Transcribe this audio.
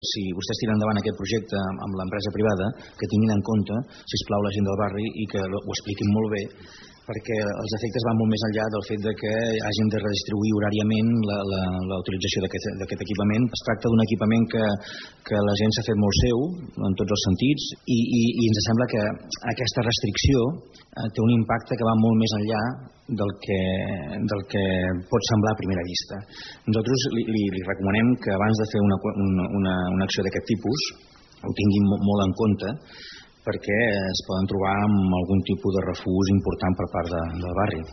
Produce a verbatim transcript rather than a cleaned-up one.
Si vostès tiren endavant aquest projecte amb l'empresa privada, que tinguin en compte, sisplau, la gent del barri i que ho expliquin molt bé, perquè els efectes van molt més enllà del fet de que hagin de redistribuir horàriament la, la, la utilització d'aquest equipament. Es tracta d'un equipament que, que la gent s'ha fet molt seu, en tots els sentits, i, i, i ens sembla que aquesta restricció eh, té un impacte que va molt més enllà del que, del que pot semblar a primera vista. Nosaltres li, li, li recomanem que abans de fer una, una, una, una acció d'aquest tipus ho tinguin molt en compte, perquè es poden trobar amb algun tipus de refús important per part de, del barri.